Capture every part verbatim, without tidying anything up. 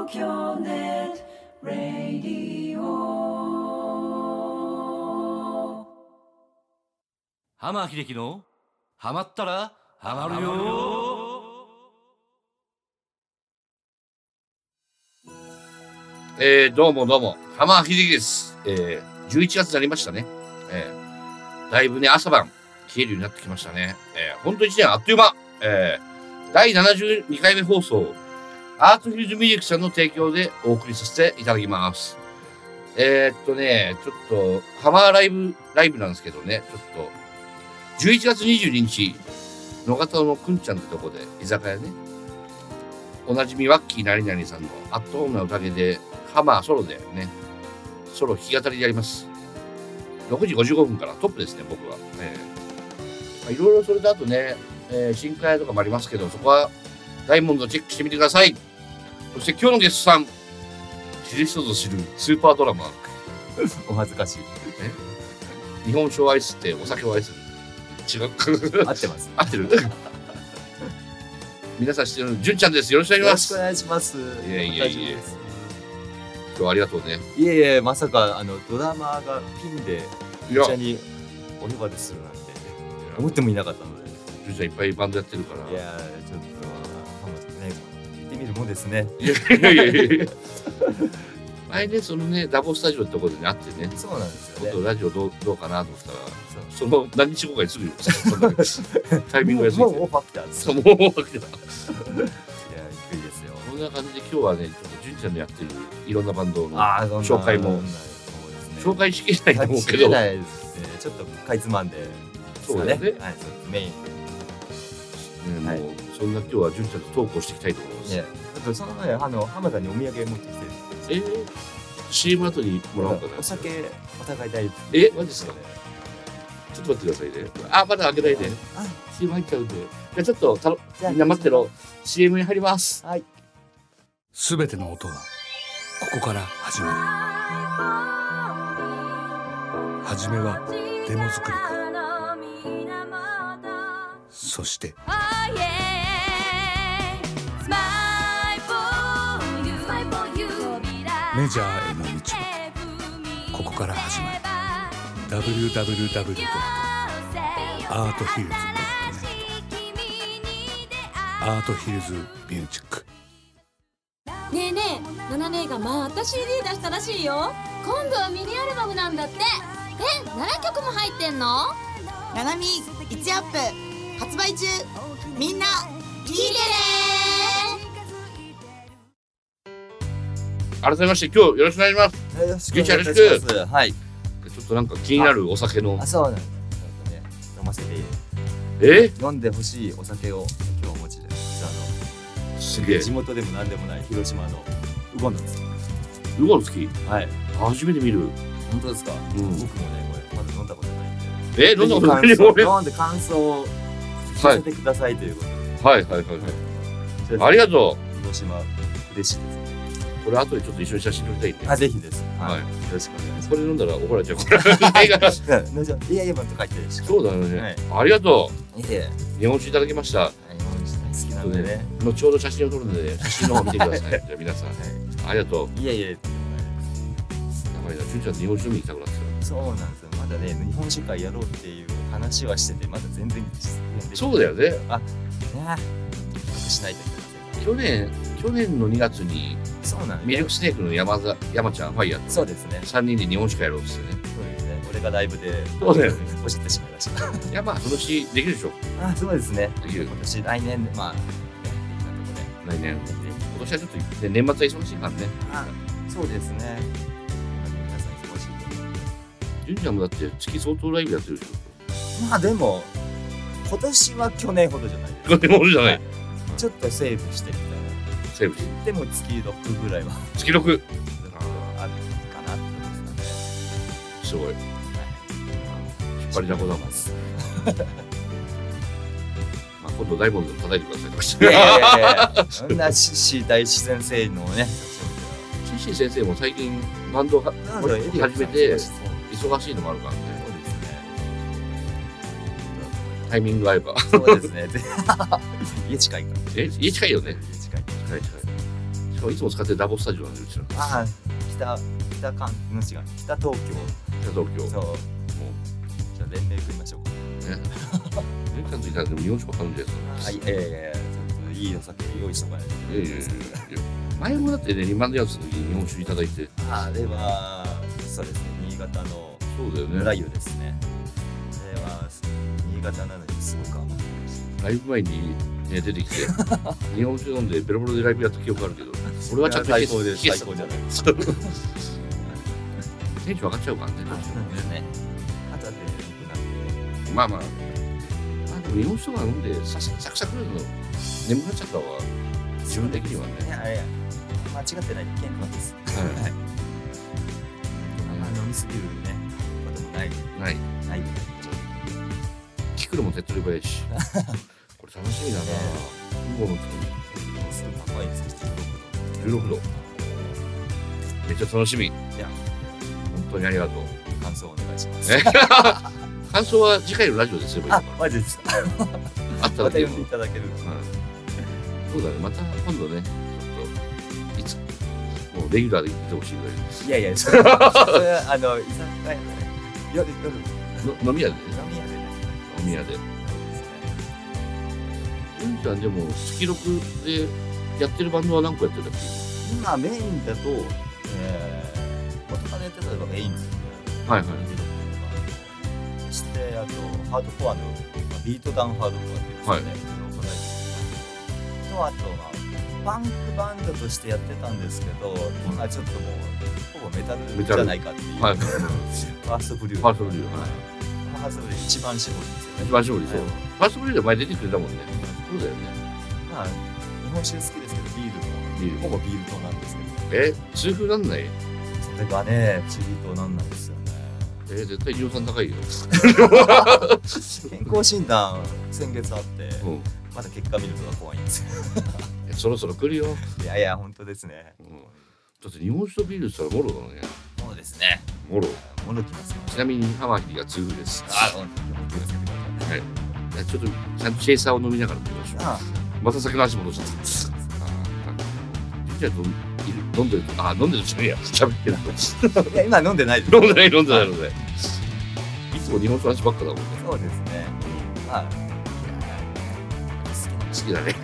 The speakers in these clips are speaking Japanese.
東京ネットラディオ。 浜秀樹のハマったらハマるよ。 えー、どうもどうも浜秀樹です。えー、じゅういちがつになりましたね。えー、だいぶね朝晩冷えるようになってきましたね。えー、ほんといちねんあっという間。えー、だいななじゅうにかいめ放送アートヒルズミュージックさんの提供でお送りさせていただきます。えー、っとねちょっとハマーライブライブなんですけどね、ちょっとじゅういちがつにじゅうににち野方のくんちゃんってとこで居酒屋ね、おなじみワッキーなりなりさんのアットホームな宴でハマーソロでね、ソロ弾き語りでやります。ろくじごじゅうごふんからトップですね、僕は。えーまあ、いろいろそれだとね、えー、新海とかもありますけど、そこはダイヤモンドチェックしてみてください。そして今日のゲストさん、知る人ぞ知るスーパードラマー。 お恥ずかしい。 え日本酒を愛すってお酒を愛する。違う。 合ってます。 合ってる。皆さん知ってる純ちゃんです。よろしくお願いします。 よろしくお願いします。 いやいやいや。今日はありがとうね。 いえいえ、まさかあのドラマーがピンでいや一緒にお呼ばれするなんて思ってもいなかったので。 純ちゃんいっぱいバンドやってるから。 いやちょっと浜田ね、行ってみるもんですね。 いやいやいやいや。前ねそのねダボスタジオってところで会ってね。 そうなんですよね。 ちょっとラジオどうどうかなと思ったら、その何日後かにすぐタイミングが過ぎて。 もうオファー来たんです。 そうもうオファー来た。 いやびっくりですよ。 こんな感じで今日はねちょっと純ちゃんのやってるいろんなバンドのあー紹介も紹介しきれないと思うけど、 ないですね。ちょっとかいつまんで、 そうだね。 はい、そうメイン。 ね、もう、はい、そんな今日は純ちゃんとトークをしていきたいと思います。 いや、その前あの浜田にお土産持ってきてる。 えー、シーエム 後にもらおうかな。 お酒お互い大好き。 え、マジですかね。ちょっと待ってくださいね。あ、まだ開けないで。シーエム 入っちゃうんで。じゃあちょっとたのみんな待ってろ。シーエム に入ります。 はい。 すべての音はここから始まる。はじめはデモ作りから。そしてメジャーへの道はここから始まる。 ダブリューダブリューダブリュードットアートヒルズドットネット アートヒルズミュージック。 ねえねえ、ナナ姉がまた シーディー 出したらしいよ。今度はミニアルバムなんだって。え、ななきょくも入ってんの？ ナナミいちアップ発売中。みんな聞いてね。 改めまして今日よろしくお願いします。 よろしくお願いします。 はい。 ちょっとなんか気になるお酒の。 あ、そうなんです。ね、飲ませていい。 え？ 飲んでほしいお酒を今日お持ちで。あのすげえ。 地元でもなんでもない広島のウゴンの月。 ウゴンの月？ はい。 初めて見る。 本当ですか？うん、僕もねこれまだ飲んだことないんで。え、飲んだことないんで。飲んで感想を聞かせてくださいということで。 はいはいはいはい。ありがとう。 広島嬉しいです。 これ後でちょっと一緒に写真撮りたいんで。 あ、ぜひです。 はい。よろしくお願いします。 これ飲んだら怒られちゃうから。いやいや、また書いてるし。 そうだね。ありがとう。 いえ。 日本酒いただきました。 日本酒好きなんでね。 後ほど写真を撮るので、写真の方見てください。じゃあ皆さん。ありがとう。 いえいえ。 やばいな、純ちゃん日本酒飲みに行きたくなってた。 そうなんですよ。まだね、日本酒会やろうっていう話はしてて、まだ全然。 そうだよね。 あ、ね。しないといけない。去年、去年のにがつに。 そうなんミルクスネークの山田山ちゃんファイヤー。 そうですね。 さんにんで日本酒会やろうですよね。 そうですね。俺がライブで。 そうだよね。 おしってしまいました。 いやまあそのうちできるでしょ。 あ、そうですね。 できる。 今年来年まあ来年。今年はちょっと年末は忙しいからね。 あ、そうですね。皆さん忙しい。 純ちゃんもだって月相当ライブやってるでしょ。まあでも今年は去年ほどじゃないです。 去年ほどじゃない。 ちょっとセーブしてみたいな。 セーブでも月ろくぐらいは月ろくあるかなって思いますね。 すごい、はい、引っ張りだこだもんまあ今度大門でも叩いてください。 いやいやいやいやそんなシッシー大師先生のねシッシー先生も最近バンドを始めて忙しいのもあるからね。 そうですね。 タイミング合えば。 そうですね。家近いから。 え、家近いよね。 家近い。 近い近い。近かもいつも使ってるダボスタジオなんでうちのああ北北関の違う北東京北東京そうもうじゃあ連盟組みましょうかね連関ついたらでも日本酒も買うんじゃないですか。 はい、ええちょっといいお酒用意しとかないと。 いやいやいやいや前もだってね今のやつの時に日本酒いただいてあれはそうですね新潟のそうだよね村湯ですね。あれは新潟なのにすごく甘くてライブ前に、ね、出てきて日本酒飲んでベロベロでライブやった記憶あるけど俺はちゃんと最高で消え最高じゃないですテンション上がっちゃうからねか。ですね。肩で良くなって。 まあまああでも日本酒とか飲んでサクサクサクの眠くなっちゃったわ自分的にはねいやいや間違ってない健康です。 はいはい。あんま飲みすぎるねこともないないない。 キクルも手っ取り早いしこれ楽しみだなウーモのすごい高いですよ。 じゅうろくどめっちゃ楽しみいや本当にありがとう感想お願いします。 え感想は次回のラジオですればいいあのかマジですか。 なあったまたらでも呼んでいただけると。 そうだねまた今度ねちょっといつもうレギュラーで行ってほしいぐらいですいやいやそれそれはあの居酒屋でね夜夜の飲み屋でね飲み屋でね。 飲み屋でゆんちゃんでも月ろくでやってるバンドは何個やってるんだっ今メインだと、えー、元からやってたのがメインズけはいはいそしてあとハードコアのビートダウンハードコアっていうんですかね、とあとまあパンクバンドとしてやってたんですけど今ちょっともうほぼメタルじゃないかっていう、 はいファーストブリューファーストブリューはいファーストブリュー一番絞りですよね一番勝利そうはいファーストブリューで前出てくれたもんねそうだよねまあ日本酒好きですけどビールビールもほぼビール糖なんですけどえ痛風なんないそれがね不思議となんないですよねえ絶対硫酸高いよ健康診断先月あって、 うんまだ結果見るのが怖いんですよえそろそろ来るよいやいや本当ですねうんだって日本酒とビールって言ったらもろだねそうですねもろものきますよちなみにハマヒリが痛風ですあ本当気をつけてくださいはいいやちょっとちゃんとチェイサーを飲みながら飲みましょうあまた酒の足戻しちゃったああじゃあ飲ん飲んでるとあ飲んでるじゃねえや喋ってるといや今飲んでないです飲んでない飲んでない飲んでないいつも日本酒の話ばっかだもんねそうですねまあ好きだね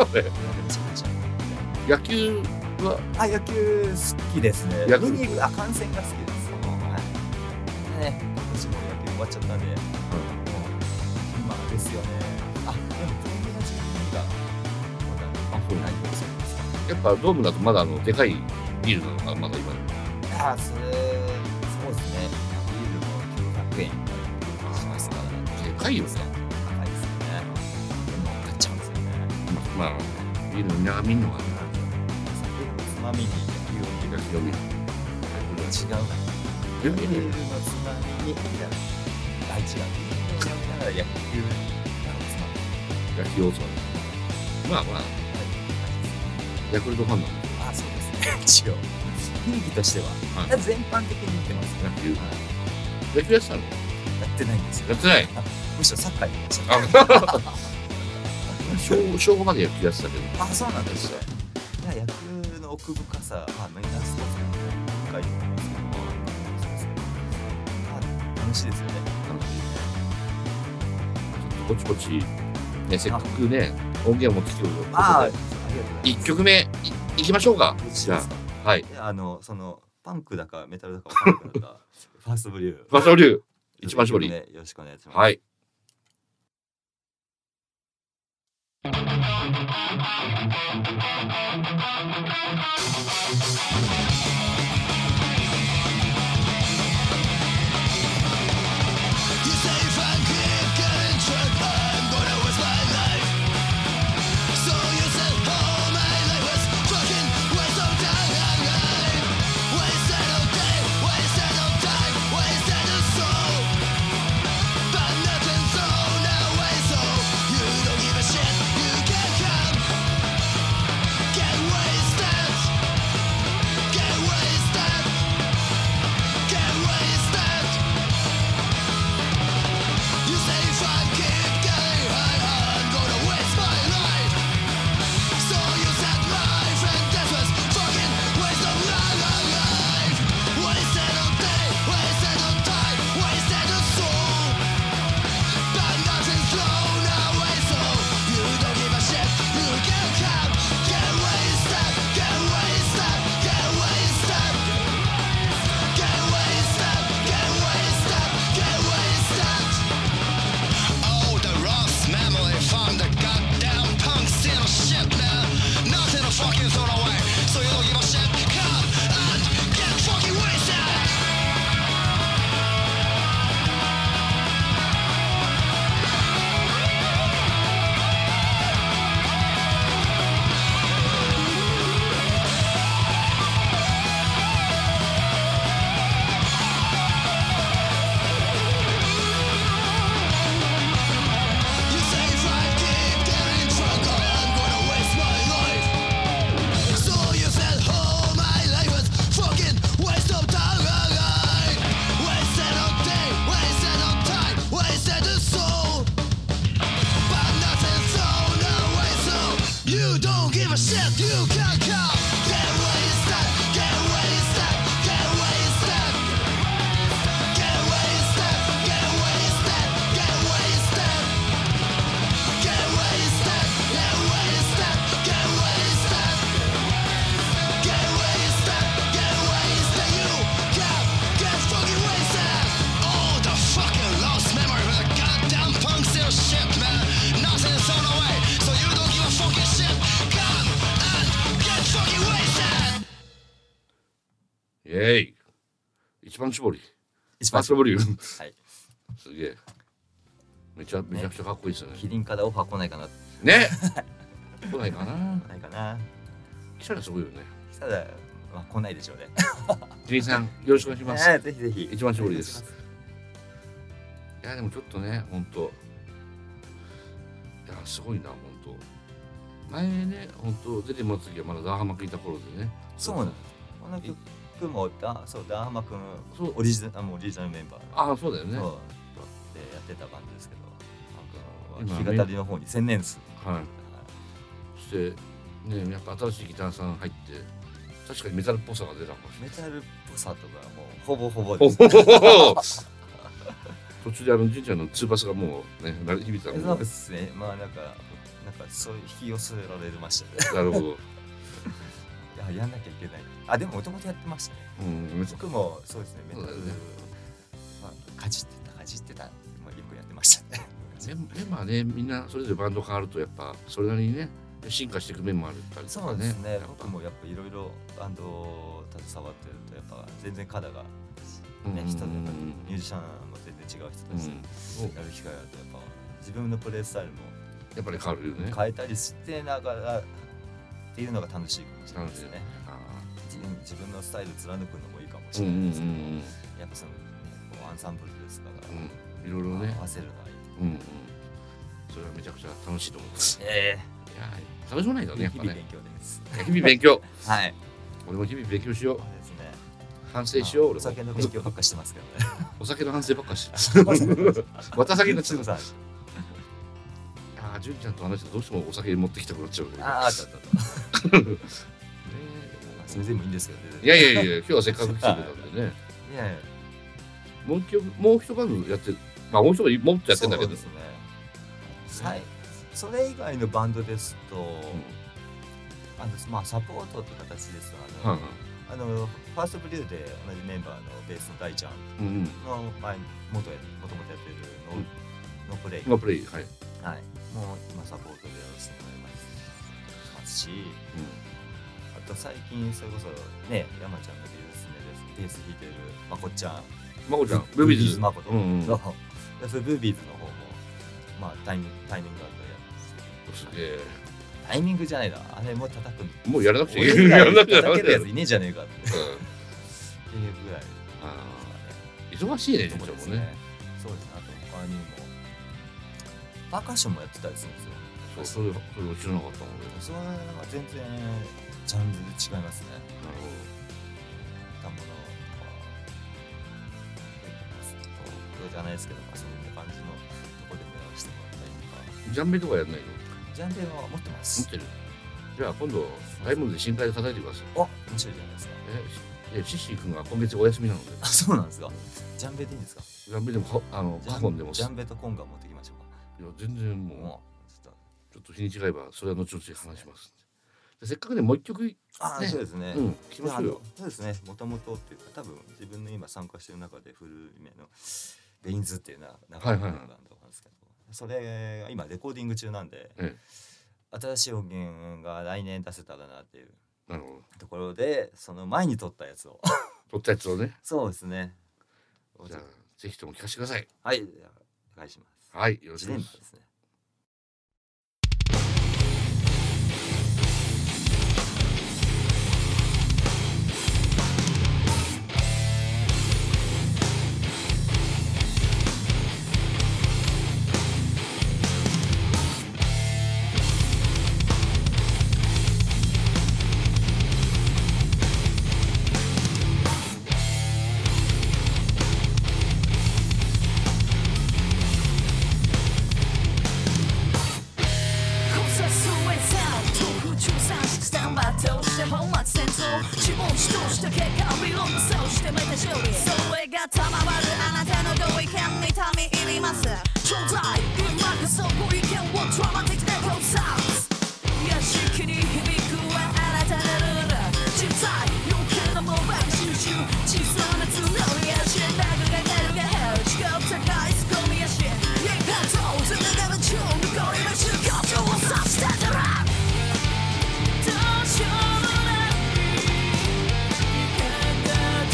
野球はあ野球好きですね野球見に行くあ観戦が好きですはいね今年も野球終わっちゃったんで今ですよねあでもテレビの時期がまだあそうないんですよやっぱドームだとまだあのでかいビールなのかまだ今あそれそうですねビールもきゅうひゃくえんしますからでかいよね高いですよねでも買っちゃうんですよねまあビール飲みながら見んのかな酒のつまみに野球を見る東読み違うなビールのつまみにいやあ違うビールを飲みながら野球のつまみ野球をつまみまあまあヤクルトファンなんであそうですね一応雰囲気としては、 はい全般的に言ってます野球はい野球やってたのやってないんですよやってないむしろサッカーやってましたあ小小五まで野球やってたけどあ、そうなんですよ。いや、野球の奥深さ、まあ、みんなスポーツなんで深いと思いますけど、そうですね。まあ、楽しいですよね。 楽しいちょっとぼちぼちねせっかくね音源を持ってきてくれるということでありがとうございます。 一曲目いいきましょうかじゃですかあはいいや、あの、その、パンクだかメタルだかパンクだか、ファーストブリュー。 ファーストブリュー一番搾りね、よろしくお願いします。 はいイエーイ。一番搾り。 一番搾り。 はいすげえ。めちゃめちゃくちゃかっこいいですよね。 キリンからオファー来ないかな。 ね。来ないかな。 ないかな。 来たらすごいよね。 ただ、まあ、来ないでしょうね。 ジミーさん、よろしくお願いします。 えーぜひぜひ。 一番搾りです。いやでもちょっとね、本当。いやすごいな本当。前ね、本当出てもらった時はまだダーハマくいた頃でね。 そうなんです。この曲もだそうダーハマ君そうオリジナルあもうオリジナルメンバー。 ああそうだよね。 そうでやってたバンドですけど、 今なんか弾き語りの方に専念する。 はい。そしてね、やっぱ新しいギターさん入って、確かにメタルっぽさが出たかもしれない。 メタルっぽさとかもうほぼほぼです。 途中であの純ちゃんのツーバスがもうね、響いたそうのね。 ですね。まあなんかなんかそういう引き寄せられましたね。 なるほど。 いややんなきゃいけない。あでももともとやってましたね。 うん、めちゃ僕もそうですね。メタル、 そうだよねまあかじってたかじってた、まあよくやってましたね。 メンメンバーね、みんなそれぞれバンド変わるとやっぱそれなりにね進化していく面もあるったりとかね。 そうですね。 やっぱ僕もやっぱいろいろバンドを携わってるとやっぱ全然肌がね、 うんうんうん人のやっぱミュージシャンも全然違う人たちうんとやる機会があるとやっぱ自分のプレイスタイルもやっぱり変わるよね。 変えたりしてながらっていうのが楽しいかもしれないですね。 あ自分自分のスタイル貫くのもいいかもーうんうんしれないですけど、 うんやっぱその、ね、こうアンサンブルですから、 うん。いろいろね合。わせるのはいい。 うんうん。それはめちゃくちゃ楽しいと思う。 えいやー、楽しくないだねやっぱね。 日々勉強です。 日々勉強。 はい。 俺も日々勉強しようそう。ですね。 反省しよう。 お俺も酒の勉強ばっかしてますけどね。 お酒の反省ばっかりしてる。また酒になっちゃう。 さん。 ああ、純ちゃんと話してどうしてもお酒持ってきたくなっちゃうね。 ああ、ちょっと。 ねそれでもいいんですけどね。 いやいやいや、今日はせっかく来てくれたんでね。 いやいや。 もう一曲もう一バンドやってる。まあもう一人もっとやってんだけど。 そうですね。さいそれ以外のバンドですと、あのまあサポートって形ですと、あの、 はいはい。 あのファーストブリューで同じメンバーのベースの大ちゃんうんうん。 の前に元や元々やってるの、 うんのプレイ、 のプレイ、はい。 はい、もう今サポートでやらせてもらいますますし、あと最近それこそね山ちゃんのベースでベース弾いてるまこっちゃん、 まこちゃん、ブービーズ。 まこと、 うんうん。 そうでそれブービーズの方もまあタイミングタイミングあるとやすげえ。 タイミングじゃないな、あれもう叩くのもうやらなくていい。 俺ぐらいやらなくて叩けるやいい。 ついねえじゃねえかってうんっていうぐらいあー忙しいね、純ちゃんもね。 そうですね。あと他にもパーカッションもやってたりするんですよ。 そう、それ、それを知らなかったもんね。 それは全然ジャンルで違いますね。 なるほ歌物とかそうじゃないですけど、まあ、そういう感じのとこでもやらせてもらったりとか。 ど。ジャンベとかやんないの？ ジャンルは持ってます。 持ってる。じゃあ今度ライブで深海で叩いてください。 あ、面白いじゃないですか。 え、シッシー君が今月お休みなので、 あ、そうなんですか。ジャンベでいいんですか。 ジャンベでもかあのジャンカホンでもジャンベとコンガ持ってきましょうか。 いや全然ももうちょっとうちょっと日にちが合えばそれは後々話します。でせっかくねもう一曲あ、 ねそうですね。 うん聞きましょうよ。 そうですね。もともとっていうか、多分自分の今参加してる中で古い目のベインズっていうな長いバンドなんですけど、それが今レコーディング中なんで、 え新しい音源が来年出せたらなっていうなるほど。 ところで、その前に撮ったやつを撮ったやつをね。 そうですね。 じゃあぜひとも聞かせてください。 はい、じゃあお願いします。 はい、よろしくお願いします。 一連ですね。 「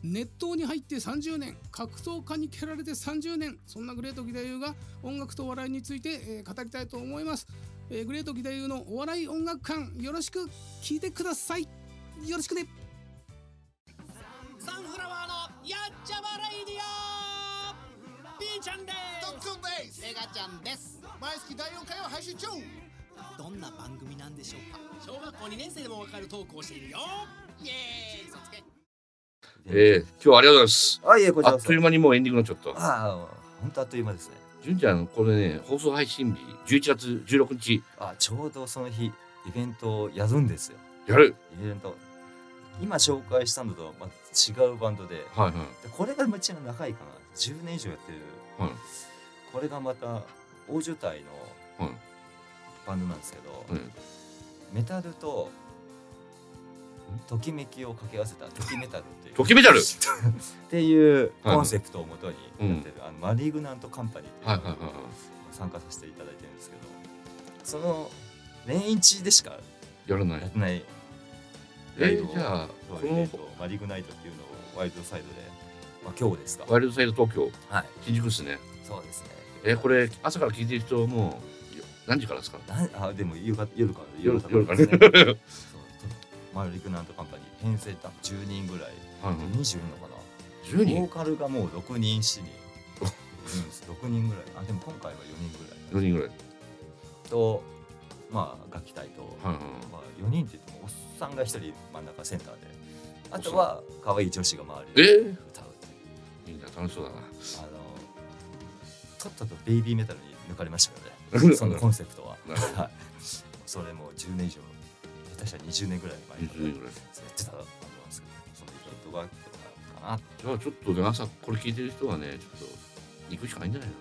熱湯に入ってさんじゅうねん、格闘家に蹴られてさんじゅうねん、そんなグレート義太夫が音楽とお笑いについて、えー、語りたいと思います。えー、グレート義太夫のお笑い音楽館、よろしく聞いてください。よろしくね。 サンフラワーのやっちゃまレイディオ、ピーちゃんです。 トッツンです。 エガちゃんです。 毎月だいよんかいを配信中。 どんな番組なんでしょうか。小学校にねん生でもわかるトークをしているよ。イエーイ、そつけ。 えー、今日はありがとうございます。 あ、いえ、こちらこそ。 あっという間にもうエンディングになっちゃった。 ああ、本当あっという間ですね。 純ちゃん、これね、放送配信日じゅういちがつじゅうろくにち。 あ、ちょうどその日イベントをやるんですよ。 やる。 イベント。今紹介したのとまた違うバンドで、 はいはい。 でこれがめっちゃ長いかな。じゅうねん以上やってる。 はい。 これがまた大所帯のはい。 バンドなんですけど、 はい。 メタルとときめきを掛け合わせたときメタルっていうときメタルっていうコンセプトをもとにやってる、 うん、 あのマリグナントカンパニーっていうのにはいはいはいはい参加させていただいてるんですけど、その年一でしかやらないやってないえライブを、 ー、じゃあここののマリグナイトっていうのをワイルドサイドで、まあ、今日ですか。 ワイルドサイド東京、 はい、 新宿ですね。 そうですね。 えー、これ朝から聞いてる人はもう何時からですか。 なあでも夕方夜から夜夜から夜からですね。マリグナントカンパニー編成多分じゅうにんぐらい、 はいはい、 にじゅういるのかな。 じゅうにん。 ボーカルがもうろくにんしにろくにんぐらい。あでも今回はよにんぐらいよにんぐらいと、まあ楽器隊と、 はいはい、 まあ、よにんって言ってもおっさんがひとり真ん中センターで、あとは可愛い女子が周りで歌うっていう、 えー、いいな、楽しそうだな。あのとっととベイビーメタルに抜かれましたよねそのコンセプトははい、それもじゅうねん以上、下手したらにじゅうねんぐらい前にやってたバンドなんですけど、そのイベントがあったかな。 じゃあちょっとね、朝これ聞いてる人はね、ちょっと行くしかないんじゃないの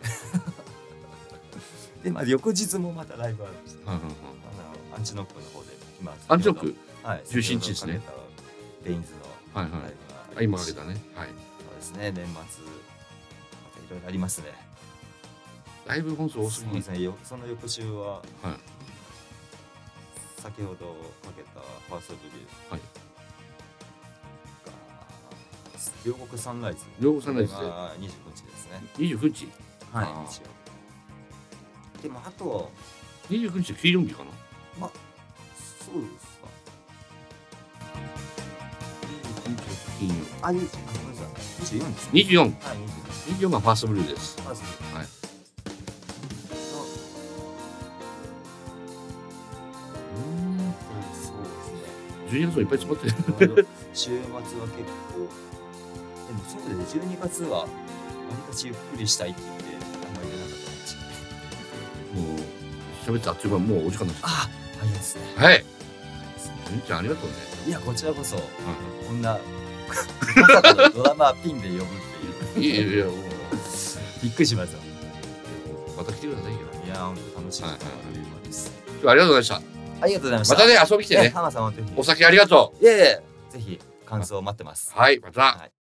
で、まあ翌日もまたライブあるんですよ、 はいはいはい、 あのアンチノックの方で今アンチノック、 はい、 じゅうしちにちですね。 ベインズのライブが、 はいはい、今あれだね、はい、 そうですね。年末またいろいろありますね。 ライブ本数多すぎ。 そうですね。よその翌週は、 はい、 先ほどかけたファーストブリュー、はい、両国サンライズ、 両国サンライズでにじゅうくにちですね。 にじゅうくにち、 はい、日曜。でもあとにじゅうくにち金曜日かな。 まあそうですか。 金曜。 あ、にじゅうよんですね。 にじゅうよん。 はい、にじゅうよん。 にじゅうよんがファーストブルーです。 ファーストブルー。はい。 じゅうにがつもいっぱい詰まってる週末は結構、でもそうでじゅうにがつはわりかしゆっくりしたいって言ってあんまり出なかったかもしれない。 もう喋ってあっという間もうお時間になっちゃった。 あ、早いですね。 はい。純ちゃんありがとうね。 いやこちらこそ、 はい、 こんなまさかのドラマピンで呼ぶっていう。 いやいやもうびっくりしました。 また来てくださいよ。 いや本当楽しみです。 今日はありがとうございました。 ありがとうございました。 またね遊びに来てね。 浜さんはぜひ。 お酒ありがとう。いえいえ、ぜひ感想を待ってます。 はい、また。はい。